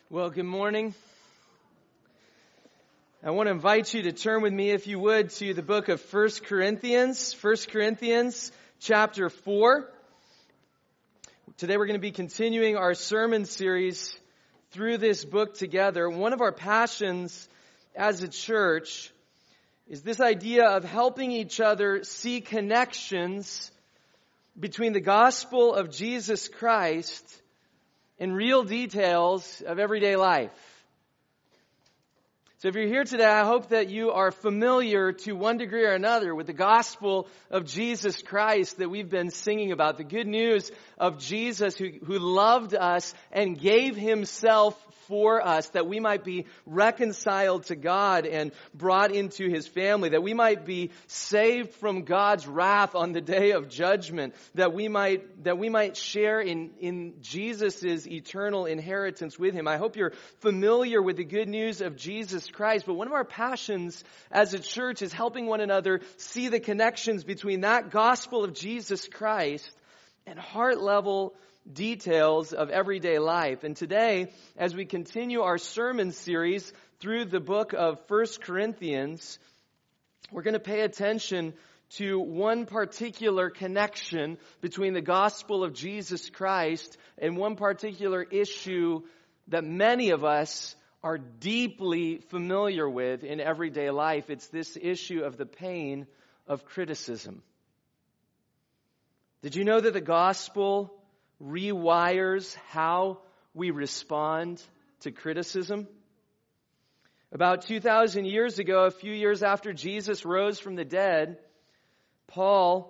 Well, good morning. I want to invite you to turn with me, if you would, to the book of 1 Corinthians. 1 Corinthians chapter 4. Today we're going to be continuing our sermon series through this book together. One of our passions as a church is this idea of helping each other see connections between the gospel of Jesus Christ and real details of everyday life. So if you're here today, I hope that you are familiar to one degree or another with the gospel of Jesus Christ that we've been singing about. The good news of Jesus who loved us and gave himself for us, that we might be reconciled to God and brought into his family, that we might be saved from God's wrath on the day of judgment, that we might share in Jesus' eternal inheritance with him. I hope you're familiar with the good news of Jesus Christ, but one of our passions as a church is helping one another see the connections between that gospel of Jesus Christ and heart-level details of everyday life. And today, as we continue our sermon series through the book of 1 Corinthians, we're going to pay attention to one particular connection between the gospel of Jesus Christ and one particular issue that many of us are deeply familiar with in everyday life. It's this issue of the pain of criticism. Did you know that the gospel rewires how we respond to criticism? About 2,000 years ago, a few years after Jesus rose from the dead, Paul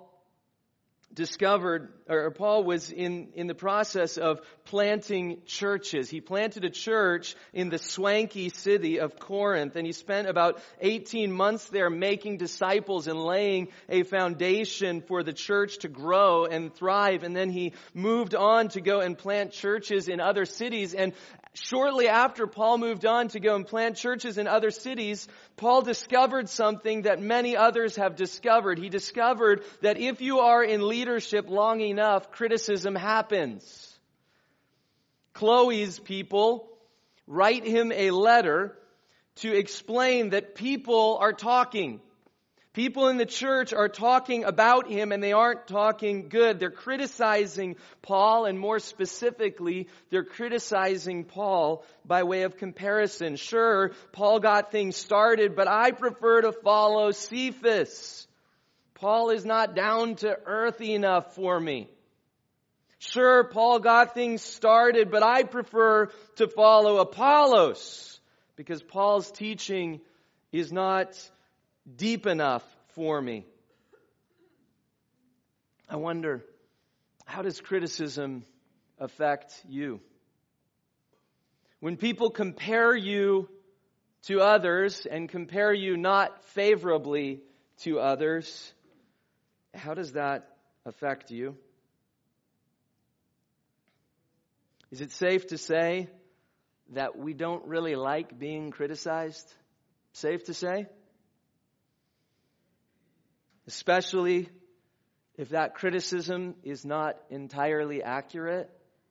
was in the process of planting churches. He planted a church in the swanky city of Corinth, and he spent about 18 months there making disciples and laying a foundation for the church to grow and thrive. And then he moved on to go and plant churches in other cities. And shortly after Paul moved on to go and plant churches in other cities, Paul discovered something that many others have discovered. He discovered that if you are in leadership long enough, criticism happens. Chloe's people write him a letter to explain that people are talking. People in the church are talking about him, and they aren't talking good. They're criticizing Paul, and more specifically, they're criticizing Paul by way of comparison. Sure, Paul got things started, but I prefer to follow Cephas. Paul is not down to earth enough for me. Sure, Paul got things started, but I prefer to follow Apollos because Paul's teaching is not deep enough for me. I wonder, how does criticism affect you? When people compare you to others and compare you not favorably to others, how does that affect you? Is it safe to say that we don't really like being criticized? Safe to say? Especially if that criticism is not entirely accurate.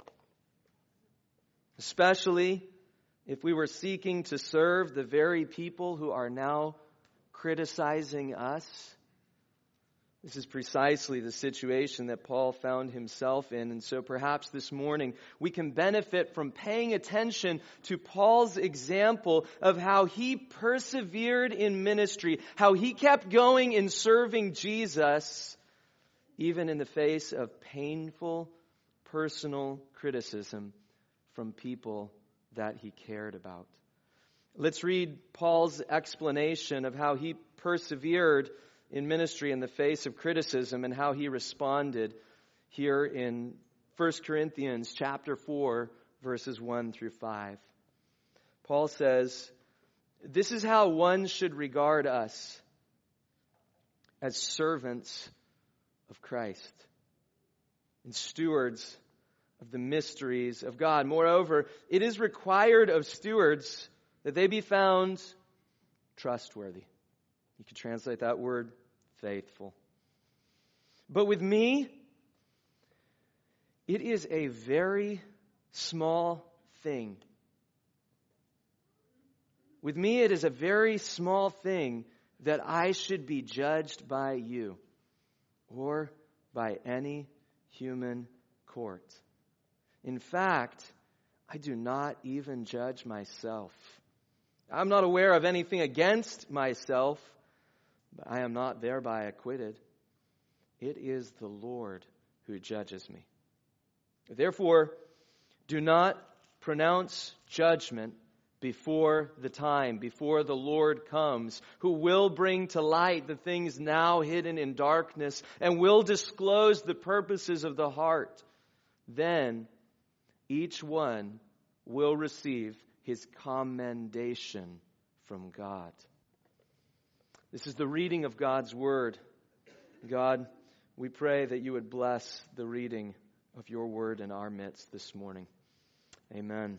Especially if we were seeking to serve the very people who are now criticizing us. This is precisely the situation that Paul found himself in. And so perhaps this morning we can benefit from paying attention to Paul's example of how he persevered in ministry, how he kept going in serving Jesus, even in the face of painful personal criticism from people that he cared about. Let's read Paul's explanation of how he persevered in ministry in the face of criticism and how he responded here in 1 Corinthians chapter 4, verses 1 through 5. Paul says, "This is how one should regard us as servants of Christ and stewards of the mysteries of God. Moreover, it is required of stewards that they be found trustworthy." You could translate that word faithful. "But with me, it is a very small thing With me it is a very small thing that I should be judged by you or by any human court. In fact, I do not even judge myself. I'm not aware of anything against myself, but I am not thereby acquitted. It is the Lord who judges me. Therefore, do not pronounce judgment before the time, before the Lord comes, who will bring to light the things now hidden in darkness and will disclose the purposes of the heart. Then each one will receive his commendation from God. This is the reading of God's word. God, we pray that you would bless the reading of your word in our midst this morning. Amen.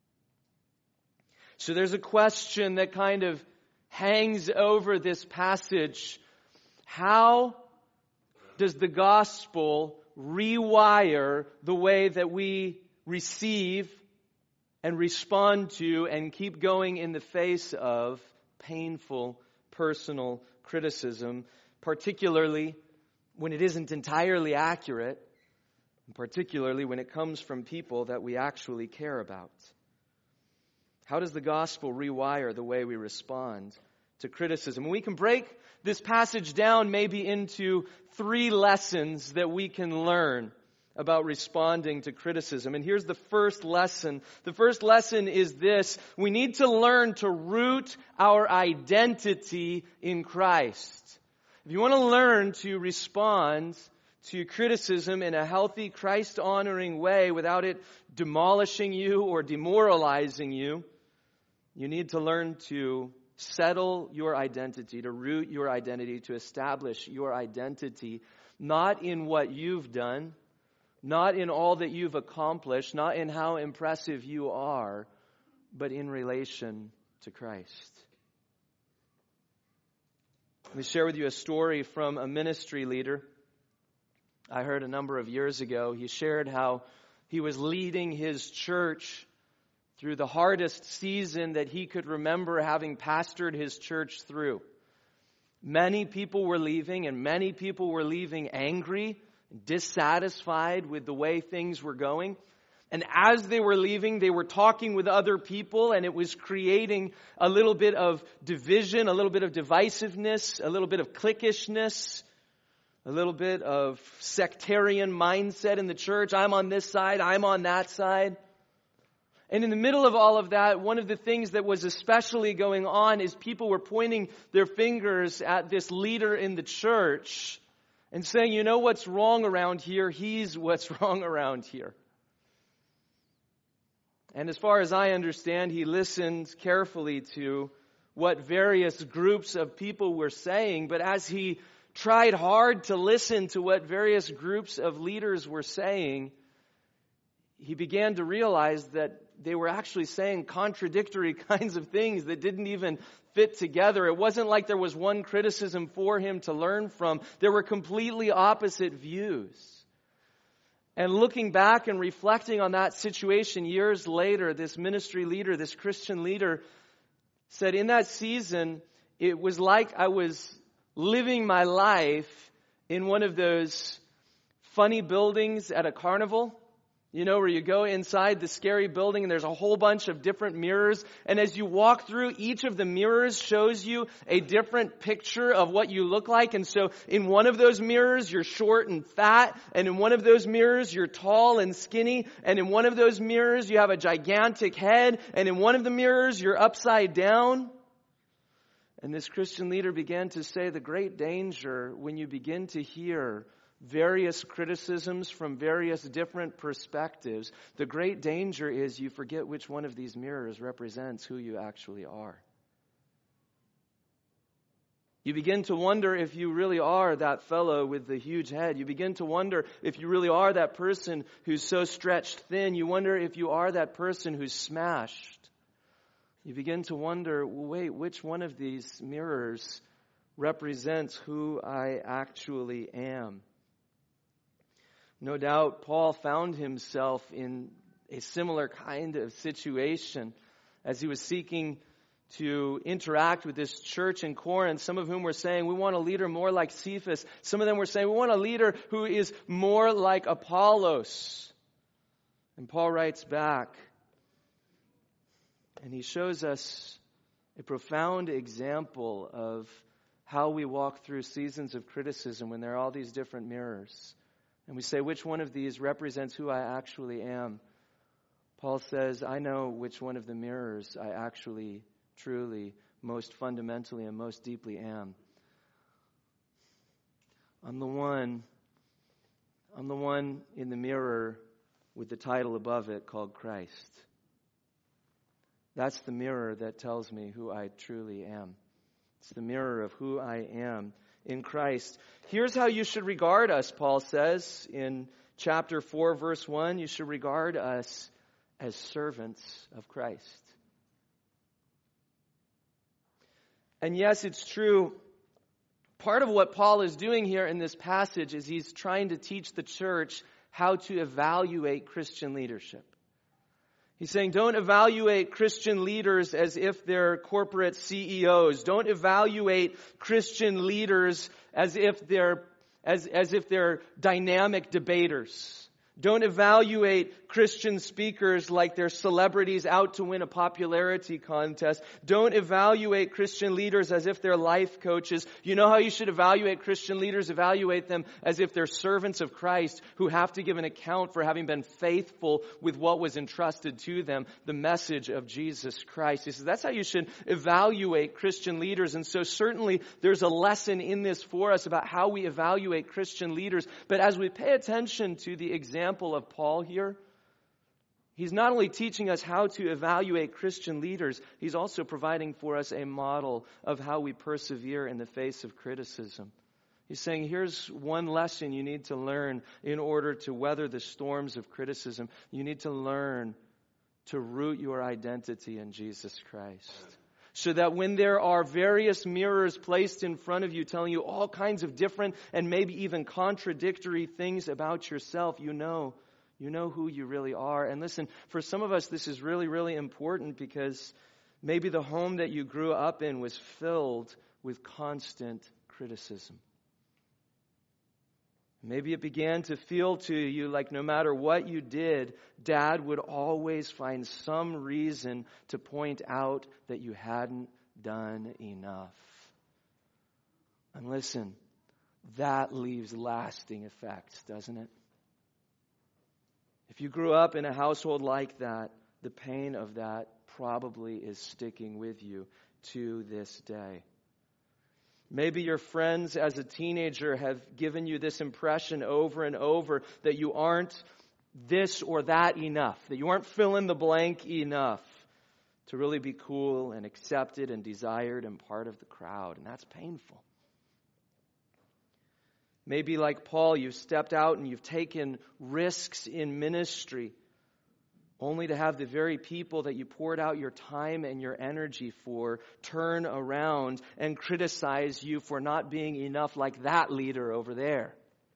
So there's a question that kind of hangs over this passage. How does the gospel rewire the way that we receive and respond to and keep going in the face of painful personal criticism, particularly when it isn't entirely accurate, and particularly when it comes from people that we actually care about? How does the gospel rewire the way we respond to criticism? We can break this passage down maybe into 3 lessons that we can learn about responding to criticism. And here's the first lesson. The first lesson is this: we need to learn to root our identity in Christ. If you want to learn to respond to criticism in a healthy, Christ-honoring way without it demolishing you or demoralizing you, you need to learn to settle your identity, to root your identity, to establish your identity, not in what you've done, not in all that you've accomplished, not in how impressive you are, but in relation to Christ. Let me share with you a story from a ministry leader I heard a number of years ago. He shared how he was leading his church through the hardest season that he could remember having pastored his church through. Many people were leaving, and many people were leaving angry, dissatisfied with the way things were going. And as they were leaving, they were talking with other people, and it was creating a little bit of division, a little bit of divisiveness, a little bit of cliquishness, a little bit of sectarian mindset in the church. I'm on this side, I'm on that side. And in the middle of all of that, one of the things that was especially going on is people were pointing their fingers at this leader in the church and saying, you know what's wrong around here? He's what's wrong around here. And as far as I understand, he listened carefully to what various groups of people were saying. But as he tried hard to listen to what various groups of leaders were saying, he began to realize that they were actually saying contradictory kinds of things that didn't even fit together. It wasn't like there was one criticism for him to learn from. There were completely opposite views. And looking back and reflecting on that situation years later, this ministry leader, this Christian leader, said in that season, it was like I was living my life in one of those funny buildings at a carnival. You know, where you go inside the scary building and there's a whole bunch of different mirrors. And as you walk through, each of the mirrors shows you a different picture of what you look like. And so in one of those mirrors, you're short and fat. And in one of those mirrors, you're tall and skinny. And in one of those mirrors, you have a gigantic head. And in one of the mirrors, you're upside down. And this Christian leader began to say the great danger when you begin to hear various criticisms from various different perspectives, the great danger is you forget which one of these mirrors represents who you actually are. You begin to wonder if you really are that fellow with the huge head. You begin to wonder if you really are that person who's so stretched thin. You wonder if you are that person who's smashed. You begin to wonder, wait, which one of these mirrors represents who I actually am? No doubt Paul found himself in a similar kind of situation as he was seeking to interact with this church in Corinth, some of whom were saying, we want a leader more like Cephas. Some of them were saying, we want a leader who is more like Apollos. And Paul writes back, and he shows us a profound example of how we walk through seasons of criticism when there are all these different mirrors. And we say, which one of these represents who I actually am? Paul says, I know which one of the mirrors I actually, truly, most fundamentally and most deeply am. I'm the one in the mirror with the title above it called Christ. That's the mirror that tells me who I truly am. It's the mirror of who I am in Christ. Here's how you should regard us, Paul says in chapter 4, verse 1. You should regard us as servants of Christ. And yes, it's true. Part of what Paul is doing here in this passage is he's trying to teach the church how to evaluate Christian leadership. He's saying, don't evaluate Christian leaders as if they're corporate CEOs. Don't evaluate Christian leaders as if they're dynamic debaters. Don't evaluate Christian speakers like they're celebrities out to win a popularity contest. Don't evaluate Christian leaders as if they're life coaches. You know how you should evaluate Christian leaders? Evaluate them as if they're servants of Christ who have to give an account for having been faithful with what was entrusted to them, the message of Jesus Christ. He says that's how you should evaluate Christian leaders. And so certainly there's a lesson in this for us about how we evaluate Christian leaders. But as we pay attention to the example of Paul here, he's not only teaching us how to evaluate Christian leaders, he's also providing for us a model of how we persevere in the face of criticism. He's saying, here's one lesson you need to learn in order to weather the storms of criticism. You need to learn to root your identity in Jesus Christ. So that when there are various mirrors placed in front of you telling you all kinds of different and maybe even contradictory things about yourself, you know who you really are. And listen, for some of us this is really, really important because maybe the home that you grew up in was filled with constant criticism. Maybe it began to feel to you like no matter what you did, Dad would always find some reason to point out that you hadn't done enough. And listen, that leaves lasting effects, doesn't it? If you grew up in a household like that, the pain of that probably is sticking with you to this day. Maybe your friends as a teenager have given you this impression over and over that you aren't this or that enough, that you aren't fill in the blank enough to really be cool and accepted and desired and part of the crowd. And that's painful. Maybe like Paul, you've stepped out and you've taken risks in ministry only to have the very people that you poured out your time and your energy for turn around and criticize you for not being enough like that leader over there.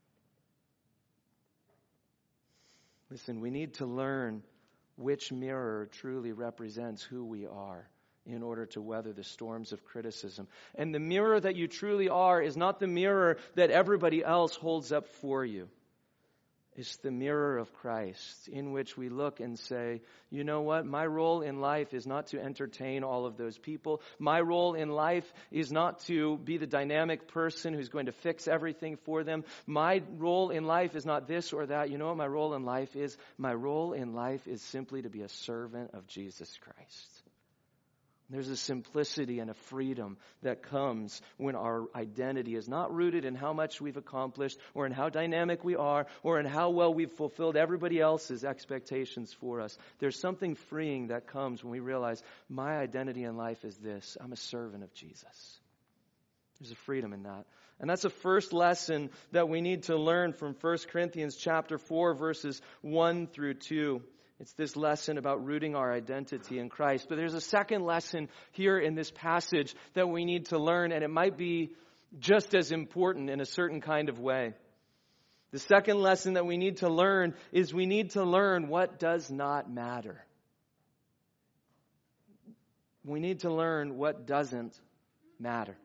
Listen, we need to learn which mirror truly represents who we are in order to weather the storms of criticism. And the mirror that you truly are is not the mirror that everybody else holds up for you. It's the mirror of Christ in which we look and say, you know what? My role in life is not to entertain all of those people. My role in life is not to be the dynamic person who's going to fix everything for them. My role in life is not this or that. You know what my role in life is? My role in life is simply to be a servant of Jesus Christ. There's a simplicity and a freedom that comes when our identity is not rooted in how much we've accomplished or in how dynamic we are or in how well we've fulfilled everybody else's expectations for us. There's something freeing that comes when we realize my identity in life is this. I'm a servant of Jesus. There's a freedom in that. And that's the first lesson that we need to learn from 1 Corinthians chapter 4, verses 1 through 2. It's this lesson about rooting our identity in Christ. But there's a second lesson here in this passage that we need to learn, and it might be just as important in a certain kind of way. The second lesson that we need to learn is we need to learn what does not matter. we need to learn what doesn't matter.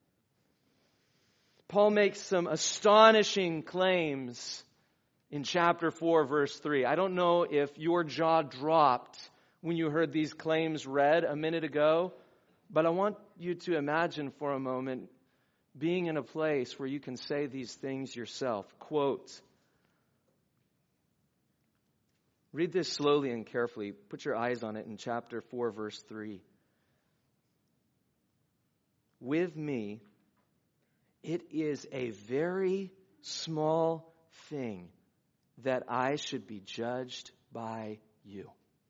Paul makes some astonishing claims in chapter 4, verse 3. I don't know if your jaw dropped when you heard these claims read a minute ago, but I want you to imagine for a moment being in a place where you can say these things yourself. Quote, read this slowly and carefully. Put your eyes on it in chapter 4, verse 3. With me, it is a very small thing that I should be judged by you.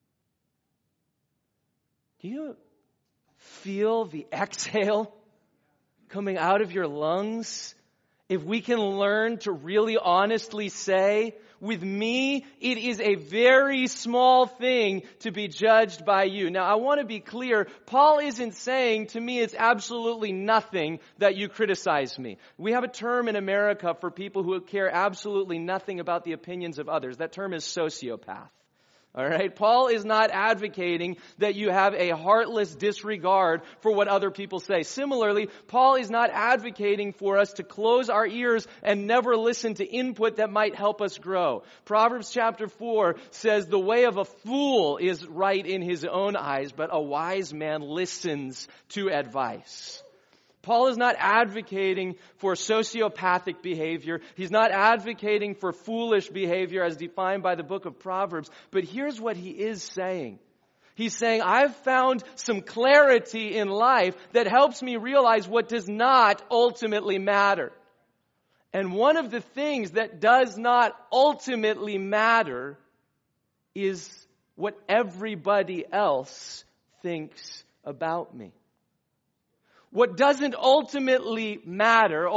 Do you feel the exhale coming out of your lungs? If we can learn to really honestly say, with me, it is a very small thing to be judged by you. Now, I want to be clear. Paul isn't saying to me it's absolutely nothing that you criticize me. We have a term in America for people who care absolutely nothing about the opinions of others. That term is sociopath. All right? Paul is not advocating that you have a heartless disregard for what other people say. Similarly, Paul is not advocating for us to close our ears and never listen to input that might help us grow. Proverbs chapter 4 says, the way of a fool is right in his own eyes, but a wise man listens to advice. Paul is not advocating for sociopathic behavior. He's not advocating for foolish behavior as defined by the book of Proverbs. But here's what he is saying. He's saying, I've found some clarity in life that helps me realize what does not ultimately matter. And one of the things that does not ultimately matter is what everybody else thinks about me. What doesn't ultimately matter,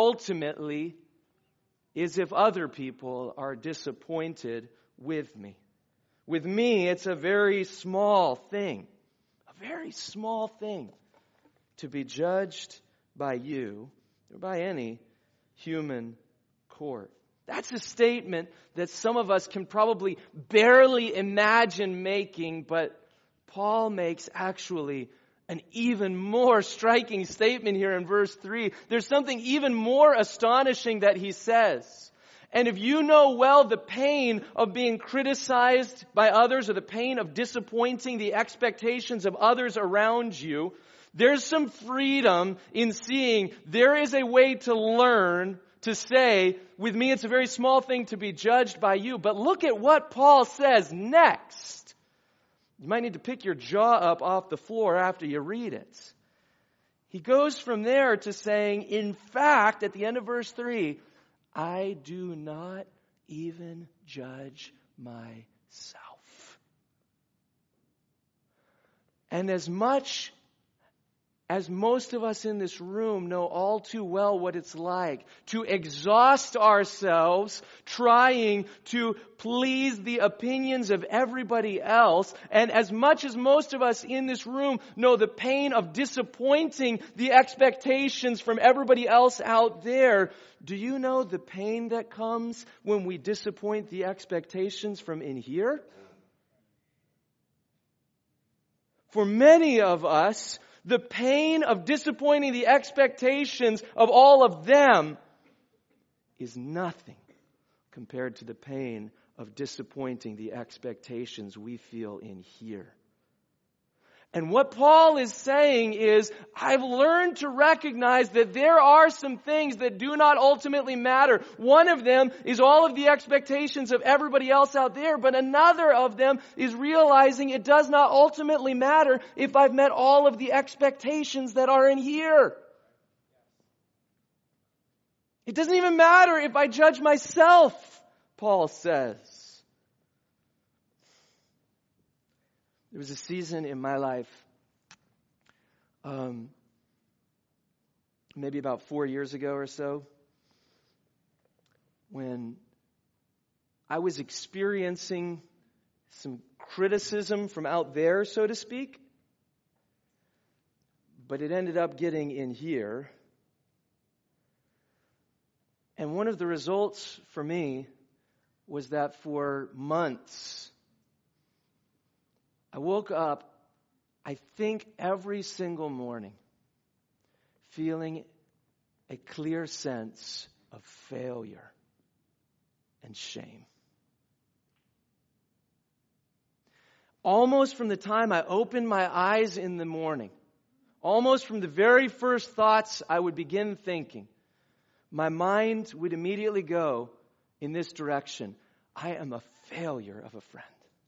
is if other people are disappointed with me. With me, it's a very small thing to be judged by you or by any human court. That's a statement that some of us can probably barely imagine making, but Paul makes actually an even more striking statement here in verse 3. There's something even more astonishing that he says. And if you know well the pain of being criticized by others or the pain of disappointing the expectations of others around you, there's some freedom in seeing there is a way to learn to say, with me it's a very small thing to be judged by you. But look at what Paul says next. You might need to pick your jaw up off the floor after you read it. He goes from there to saying, in fact, at the end of verse 3, I do not even judge myself. And as much as most of us in this room know all too well what it's like to exhaust ourselves trying to please the opinions of everybody else, and as much as most of us in this room know the pain of disappointing the expectations from everybody else out there, do you know the pain that comes when we disappoint the expectations from in here? For many of us, the pain of disappointing the expectations of all of them is nothing compared to the pain of disappointing the expectations we feel in here. And what Paul is saying is, I've learned to recognize that there are some things that do not ultimately matter. One of them is all of the expectations of everybody else out there, but another of them is realizing it does not ultimately matter if I've met all of the expectations that are in here. It doesn't even matter if I judge myself, Paul says. There was a season in my life, maybe about 4 years ago or so, when I was experiencing some criticism from out there, so to speak, but it ended up getting in here. And one of the results for me was that for months, I woke up, I think every single morning feeling a clear sense of failure and shame. Almost from the time I opened my eyes in the morning, almost from the very first thoughts I would begin thinking, my mind would immediately go in this direction. I am a failure of a friend.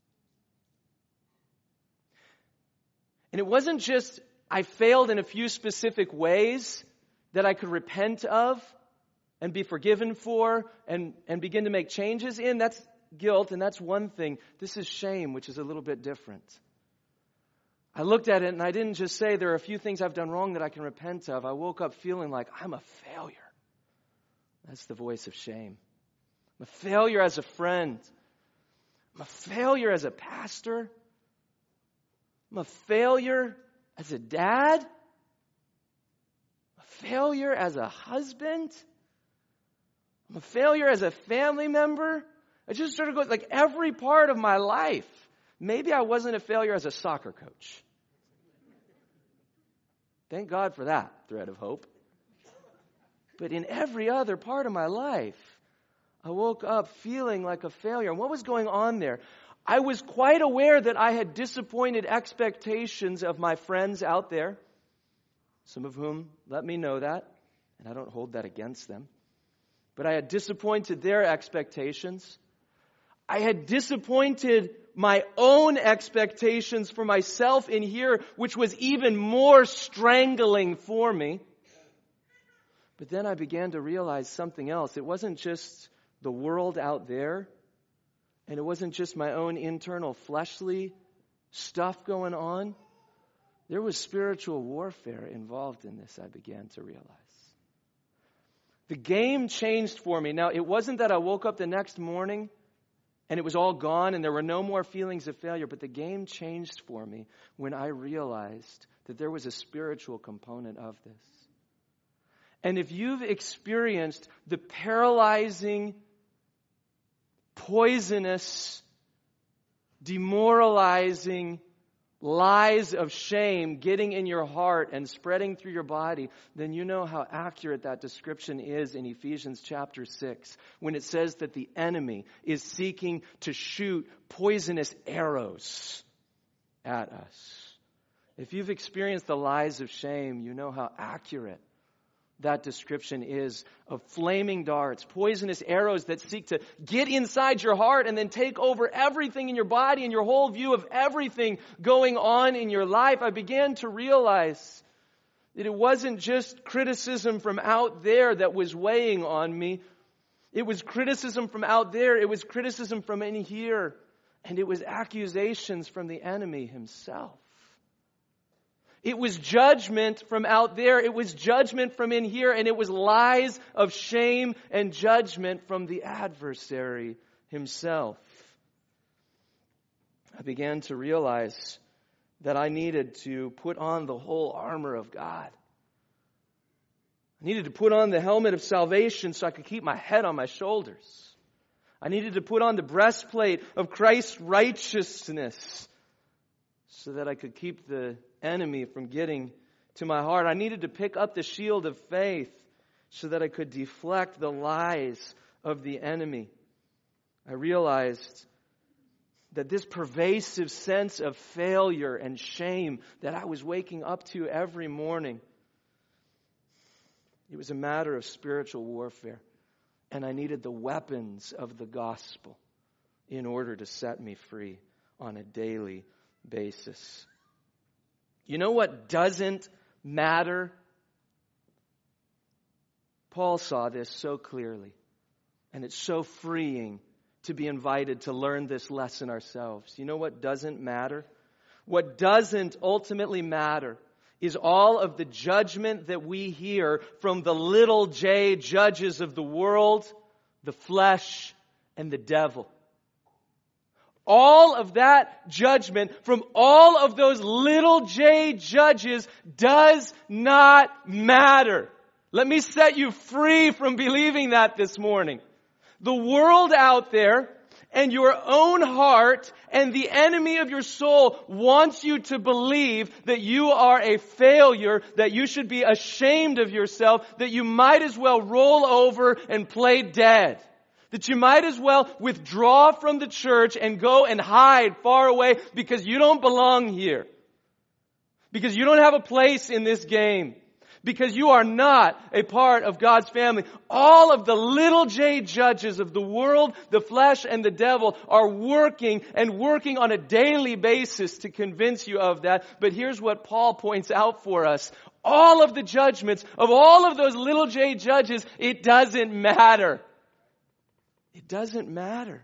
And it wasn't just I failed in a few specific ways that I could repent of and be forgiven for and begin to make changes in. That's guilt, and that's one thing. This is shame, which is a little bit different. I looked at it and I didn't just say there are a few things I've done wrong that I can repent of. I woke up feeling like I'm a failure. That's the voice of shame. I'm a failure as a friend. I'm a failure as a pastor. I'm a failure as a dad. I'm a failure as a husband. I'm a failure as a family member. I just started going, like every part of my life. Maybe I wasn't a failure as a soccer coach. Thank God for that thread of hope. But in every other part of my life, I woke up feeling like a failure. And what was going on there? I was quite aware that I had disappointed expectations of my friends out there, some of whom let me know that, and I don't hold that against them. But I had disappointed their expectations. I had disappointed my own expectations for myself in here, which was even more strangling for me. But then I began to realize something else. It wasn't just the world out there, and it wasn't just my own internal fleshly stuff going on. There was spiritual warfare involved in this, I began to realize. The game changed for me. Now, it wasn't that I woke up the next morning and it was all gone and there were no more feelings of failure, but the game changed for me when I realized that there was a spiritual component of this. And if you've experienced the paralyzing, poisonous, demoralizing lies of shame getting in your heart and spreading through your body, then you know how accurate that description is in Ephesians chapter 6, when it says that the enemy is seeking to shoot poisonous arrows at us. If you've experienced the lies of shame, you know how accurate that description is of flaming darts, poisonous arrows that seek to get inside your heart and then take over everything in your body and your whole view of everything going on in your life. I began to realize that it wasn't just criticism from out there that was weighing on me. It was criticism from out there. It was criticism from in here. And it was accusations from the enemy himself. It was judgment from out there. It was judgment from in here. And it was lies of shame and judgment from the adversary himself. I began to realize that I needed to put on the whole armor of God. I needed to put on the helmet of salvation so I could keep my head on my shoulders. I needed to put on the breastplate of Christ's righteousness so that I could keep the enemy from getting to my heart. I needed to pick up the shield of faith so that I could deflect the lies of the enemy. I realized that this pervasive sense of failure and shame that I was waking up to every morning, it was a matter of spiritual warfare. And I needed the weapons of the gospel in order to set me free on a daily basis. You know what doesn't matter? Paul saw this so clearly. And it's so freeing to be invited to learn this lesson ourselves. You know what doesn't matter? What doesn't ultimately matter is all of the judgment that we hear from the little j judges of the world, the flesh, and the devil. All of that judgment from all of those little j judges does not matter. Let me set you free from believing that this morning. The world out there and your own heart and the enemy of your soul wants you to believe that you are a failure, that you should be ashamed of yourself, that you might as well roll over and play dead. That you might as well withdraw from the church and go and hide far away because you don't belong here. Because you don't have a place in this game. Because you are not a part of God's family. All of the little j judges of the world, the flesh, and the devil are working on a daily basis to convince you of that. But here's what Paul points out for us. All of the judgments of all of those little j judges, it doesn't matter. It doesn't matter.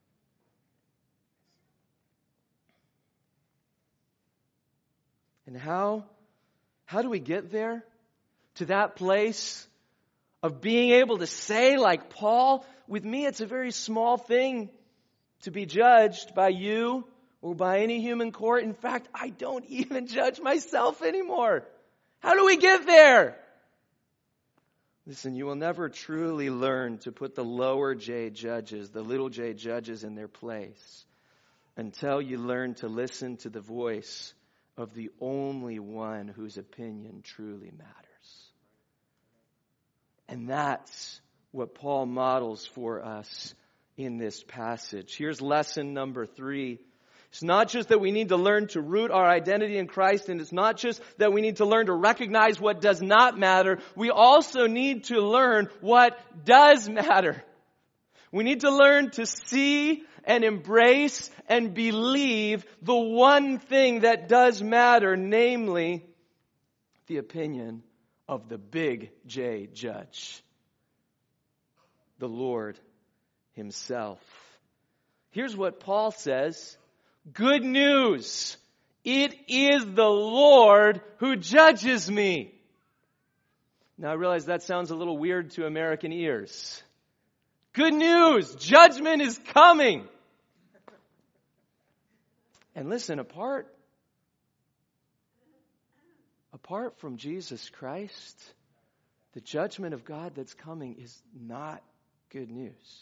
And how do we get there? To that place of being able to say, like Paul, with me it's a very small thing to be judged by you or by any human court. In fact, I don't even judge myself anymore. How do we get there? Listen, you will never truly learn to put the lower j judges, the little j judges in their place until you learn to listen to the voice of the only one whose opinion truly matters. And that's what Paul models for us in this passage. Here's lesson number 3. It's not just that we need to learn to root our identity in Christ, and it's not just that we need to learn to recognize what does not matter. We also need to learn what does matter. We need to learn to see and embrace and believe the one thing that does matter, namely the opinion of the big J judge, the Lord Himself. Here's what Paul says. Good news. It is the Lord who judges me. Now I realize that sounds a little weird to American ears. Good news. Judgment is coming. And listen, apart from Jesus Christ, the judgment of God that's coming is not good news.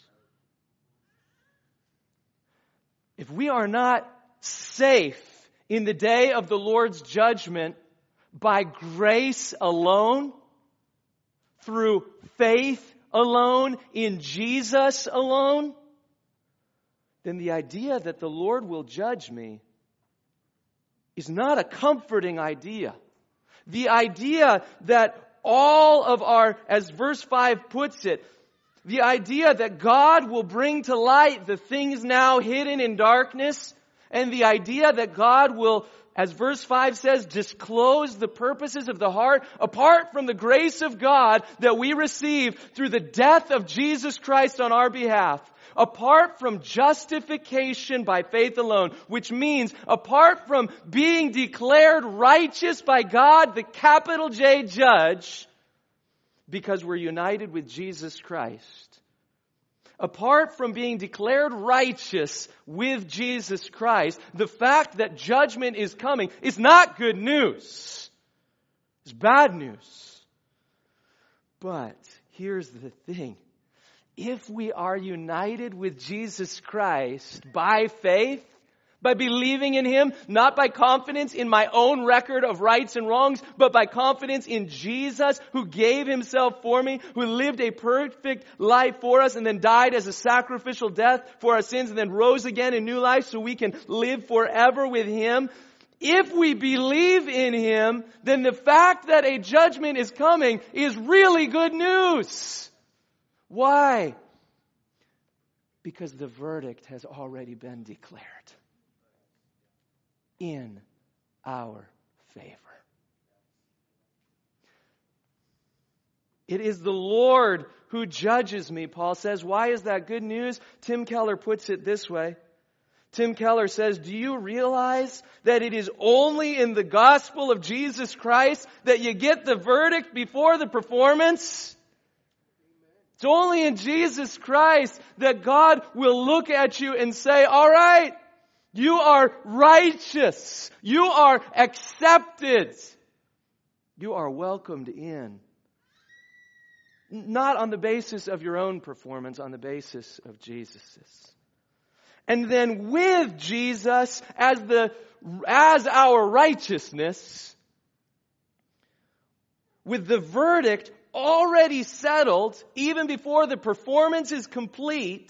If we are not safe in the day of the Lord's judgment by grace alone, through faith alone, in Jesus alone, then the idea that the Lord will judge me is not a comforting idea. The idea that all of our, as verse 5 puts it, the idea that God will bring to light the things now hidden in darkness, and the idea that God will, as verse 5 says, disclose the purposes of the heart, apart from the grace of God that we receive through the death of Jesus Christ on our behalf, apart from justification by faith alone, which means apart from being declared righteous by God, the capital J judge, because we're united with Jesus Christ. Apart from being declared righteous with Jesus Christ, the fact that judgment is coming is not good news. It's bad news. But here's the thing. If we are united with Jesus Christ by faith, by believing in Him, not by confidence in my own record of rights and wrongs, but by confidence in Jesus who gave Himself for me, who lived a perfect life for us and then died as a sacrificial death for our sins and then rose again in new life so we can live forever with Him. If we believe in Him, then the fact that a judgment is coming is really good news. Why? Because the verdict has already been declared in our favor. It is the Lord who judges me, Paul says. Why is that good news? Tim Keller puts it this way. Tim Keller says, do you realize that it is only in the gospel of Jesus Christ that you get the verdict before the performance? It's only in Jesus Christ that God will look at you and say, all right, you are righteous. You are accepted. You are welcomed in. Not on the basis of your own performance, on the basis of Jesus's. And then with Jesus as our righteousness, with the verdict already settled, even before the performance is complete,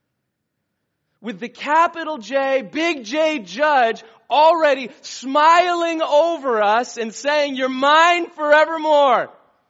with the capital J, big J judge already smiling over us and saying, "You're mine forevermore."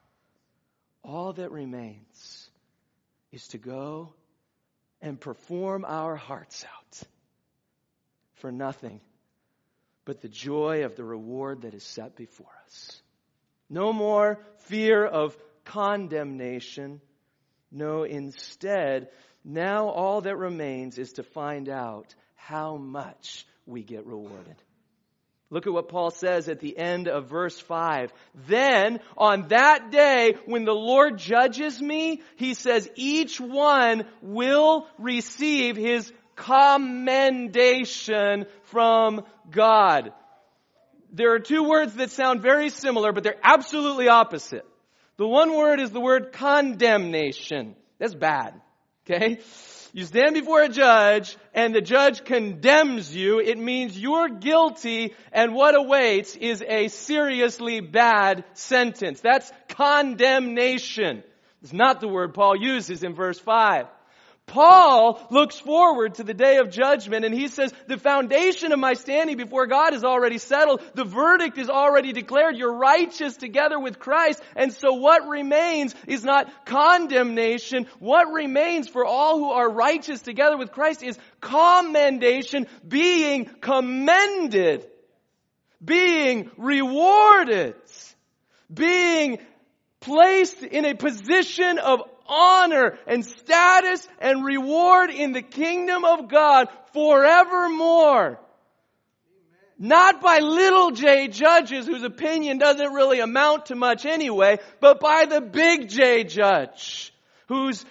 All that remains is to go and perform our hearts out for nothing but the joy of the reward that is set before us. No more fear of condemnation. No, instead, now all that remains is to find out how much we get rewarded. Look at what Paul says at the end of verse 5. Then, on that day, when the Lord judges me, he says, each one will receive his commendation from God. There are two words that sound very similar, but they're absolutely opposite. The one word is the word condemnation. That's bad. Okay? You stand before a judge and the judge condemns you. It means you're guilty, and what awaits is a seriously bad sentence. That's condemnation. It's not the word Paul uses in verse 5. Paul looks forward to the day of judgment, and he says, the foundation of my standing before God is already settled. The verdict is already declared. You're righteous together with Christ. And so what remains is not condemnation. What remains for all who are righteous together with Christ is commendation, being commended, being rewarded, being placed in a position of honor and status and reward in the kingdom of God forevermore. Not by little J judges whose opinion doesn't really amount to much anyway, but by the big J judge whose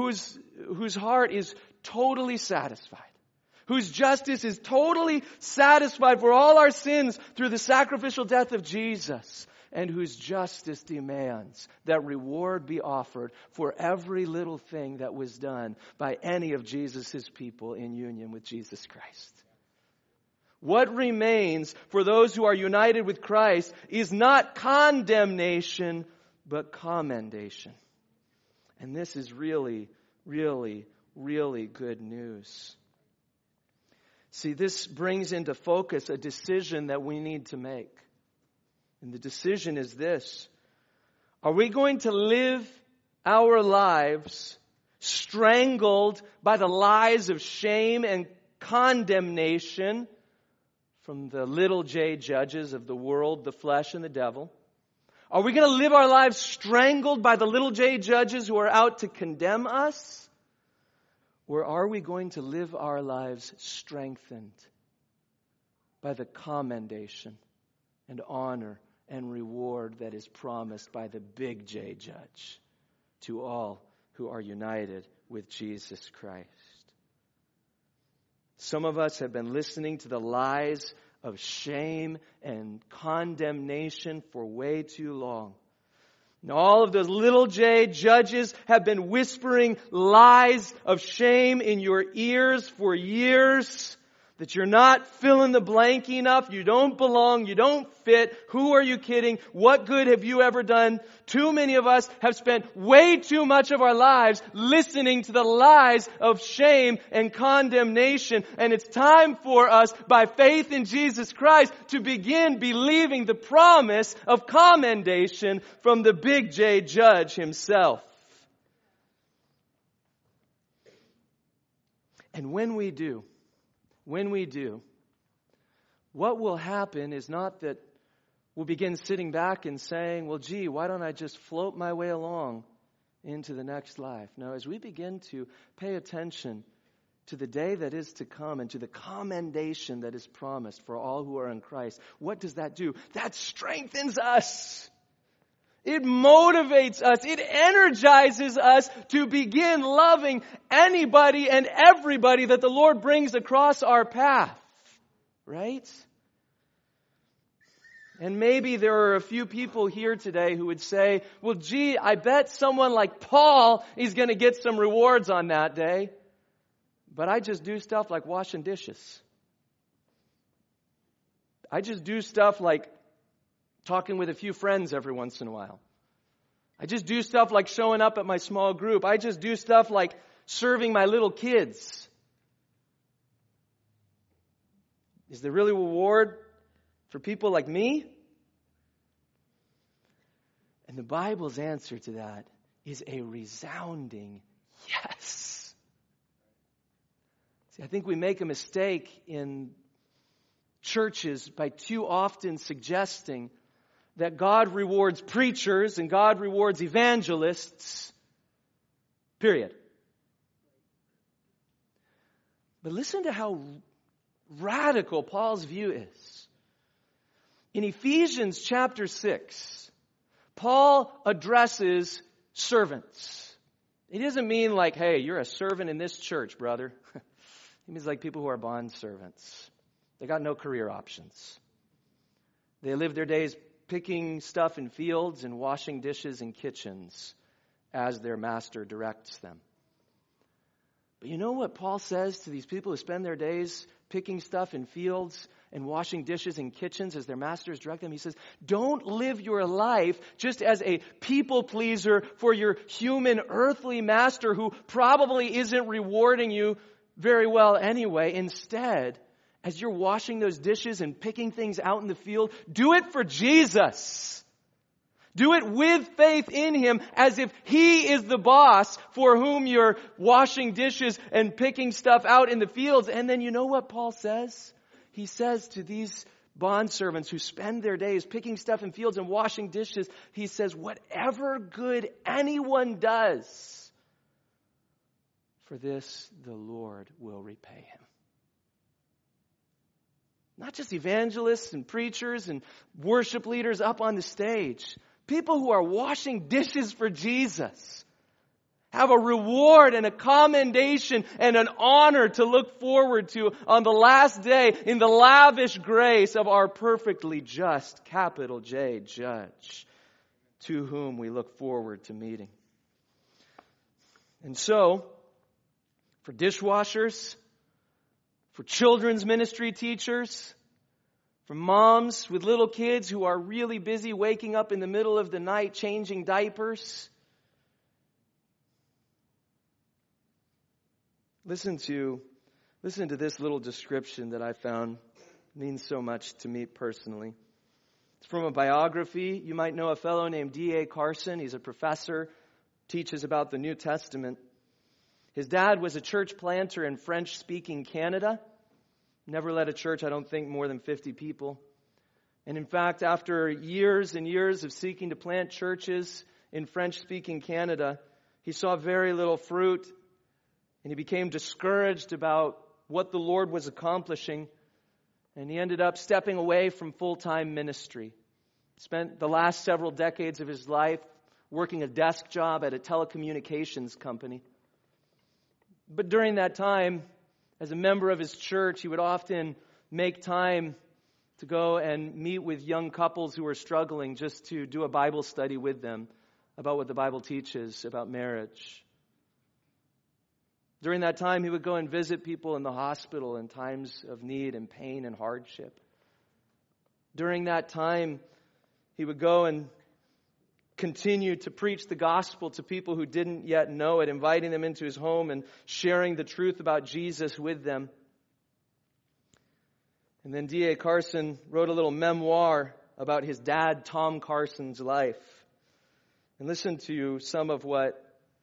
heart is totally satisfied, whose justice is totally satisfied for all our sins through the sacrificial death of Jesus, and whose justice demands that reward be offered for every little thing that was done by any of Jesus' people in union with Jesus Christ. What remains for those who are united with Christ is not condemnation, but commendation. And this is really, really, really good news. See, this brings into focus a decision that we need to make. And the decision is this: are we going to live our lives strangled by the lies of shame and condemnation from the little J judges of the world, the flesh, and the devil? Are we going to live our lives strangled by the little J judges who are out to condemn us? Or are we going to live our lives strengthened by the commendation and honor and reward that is promised by the big J judge to all who are united with Jesus Christ? Some of us have been listening to the lies of shame and condemnation for way too long. And all of those little J judges have been whispering lies of shame in your ears for years. That you're not fill in the blank enough, you don't belong, you don't fit. Who are you kidding? What good have you ever done? Too many of us have spent way too much of our lives listening to the lies of shame and condemnation. And it's time for us, by faith in Jesus Christ, to begin believing the promise of commendation from the big J judge himself. And when we do, what will happen is not that we'll begin sitting back and saying, well, gee, why don't I just float my way along into the next life? No, as we begin to pay attention to the day that is to come and to the commendation that is promised for all who are in Christ, what does that do? That strengthens us. It motivates us. It energizes us to begin loving anybody and everybody that the Lord brings across our path. Right? And maybe there are a few people here today who would say, well, gee, I bet someone like Paul is going to get some rewards on that day. But I just do stuff like washing dishes. I just do stuff like talking with a few friends every once in a while. I just do stuff like showing up at my small group. I just do stuff like serving my little kids. Is there really a reward for people like me? And the Bible's answer to that is a resounding yes. See, I think we make a mistake in churches by too often suggesting that God rewards preachers and God rewards evangelists, period. But listen to how radical Paul's view is. In Ephesians chapter 6, Paul addresses servants. He doesn't mean like, hey, you're a servant in this church, brother. He means like people who are bond servants. They got no career options. They live their days picking stuff in fields and washing dishes in kitchens as their master directs them. But you know what Paul says to these people who spend their days picking stuff in fields and washing dishes in kitchens as their masters direct them? He says, don't live your life just as a people pleaser for your human earthly master who probably isn't rewarding you very well anyway. Instead, as you're washing those dishes and picking things out in the field, do it for Jesus. Do it with faith in Him as if He is the boss for whom you're washing dishes and picking stuff out in the fields. And then you know what Paul says? He says to these bondservants who spend their days picking stuff in fields and washing dishes, he says, whatever good anyone does, for this the Lord will repay him. Not just evangelists and preachers and worship leaders up on the stage. People who are washing dishes for Jesus have a reward and a commendation and an honor to look forward to on the last day in the lavish grace of our perfectly just, capital J, Judge, to whom we look forward to meeting. And so, for dishwashers, for children's ministry teachers, for moms with little kids who are really busy waking up in the middle of the night changing diapers. Listen to this little description that I found means so much to me personally. It's from a biography. You might know a fellow named D.A. Carson. He's a professor, teaches about the New Testament. His dad was a church planter in French-speaking Canada. Never led a church, I don't think, more than 50 people. And in fact, after years and years of seeking to plant churches in French-speaking Canada, he saw very little fruit, and he became discouraged about what the Lord was accomplishing, and he ended up stepping away from full-time ministry. Spent the last several decades of his life working a desk job at a telecommunications company. But during that time, as a member of his church, he would often make time to go and meet with young couples who were struggling, just to do a Bible study with them about what the Bible teaches about marriage. During that time, he would go and visit people in the hospital in times of need and pain and hardship. During that time, he would go and continue to preach the gospel to people who didn't yet know it, inviting them into his home and sharing the truth about Jesus with them. And then D.A. Carson wrote a little memoir about his dad, Tom Carson's life. And listen to some of what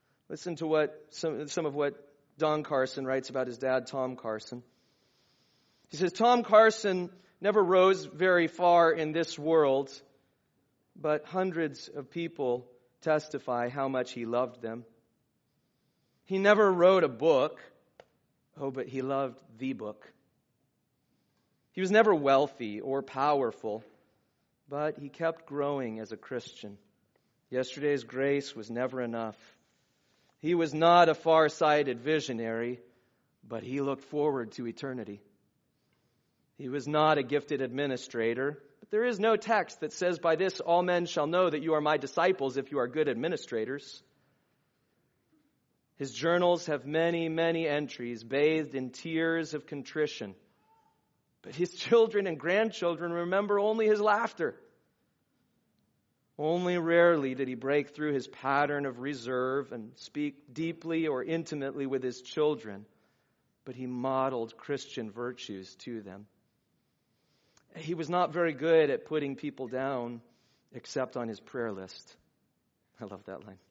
Don Carson writes about his dad, Tom Carson. He says, Tom Carson never rose very far in this world, but hundreds of people testify how much he loved them. He never wrote a book, but he loved the book. He was never wealthy or powerful, but he kept growing as a Christian. Yesterday's grace was never enough. He was not a far-sighted visionary, but he looked forward to eternity. He was not a gifted administrator, but there is no text that says, by this all men shall know that you are my disciples if you are good administrators. His journals have many, many entries bathed in tears of contrition. But his children and grandchildren remember only his laughter. Only rarely did he break through his pattern of reserve and speak deeply or intimately with his children, but he modeled Christian virtues to them. He was not very good at putting people down except on his prayer list. I love that line.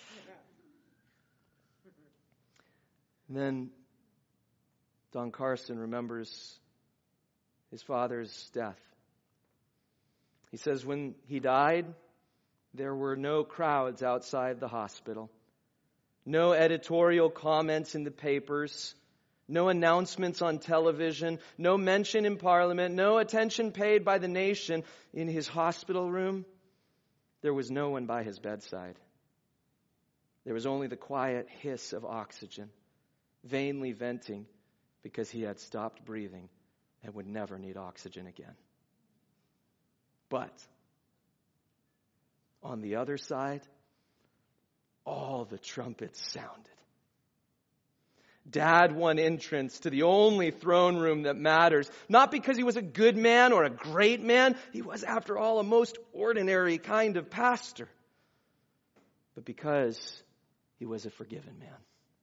And then Don Carson remembers his father's death. He says when he died, there were no crowds outside the hospital, no editorial comments in the papers, no announcements on television, no mention in Parliament, no attention paid by the nation. In his hospital room, there was no one by his bedside. There was only the quiet hiss of oxygen, vainly venting because he had stopped breathing and would never need oxygen again. But on the other side, all the trumpets sounded. Dad won entrance to the only throne room that matters, not because he was a good man or a great man. He was, after all, a most ordinary kind of pastor. But because he was a forgiven man.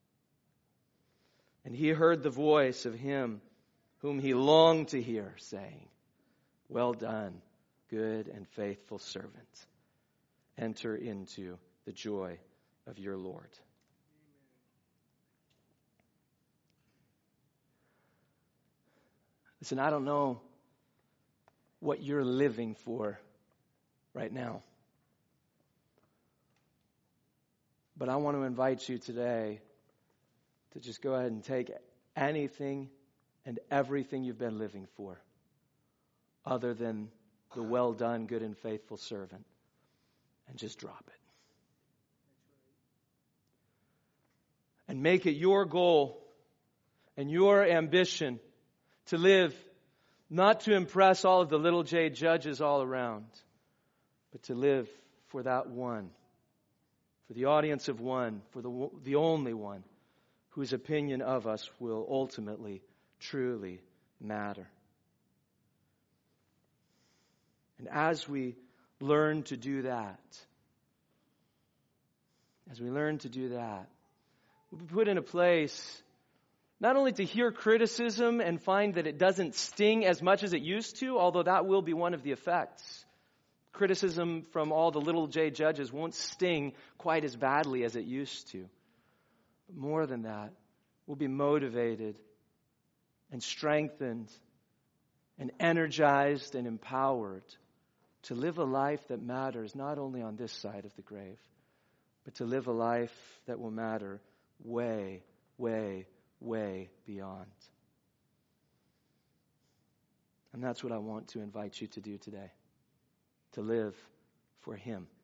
And he heard the voice of him whom he longed to hear saying, "Well done, good and faithful servant. Enter into the joy of your Lord." Listen, I don't know what you're living for right now. But I want to invite you today to just go ahead and take anything and everything you've been living for, other than the well done, good and faithful servant, and just drop it. And make it your goal and your ambition to live not to impress all of the little J judges all around, but to live for that one, for the audience of one, for the only one whose opinion of us will ultimately, truly matter. And as we learn to do that, we'll be put in a place not only to hear criticism and find that it doesn't sting as much as it used to, although that will be one of the effects. Criticism from all the little J judges won't sting quite as badly as it used to. But more than that, we'll be motivated and strengthened and energized and empowered to live a life that matters not only on this side of the grave, but to live a life that will matter way, way, way beyond. And that's what I want to invite you to do today, to live for Him.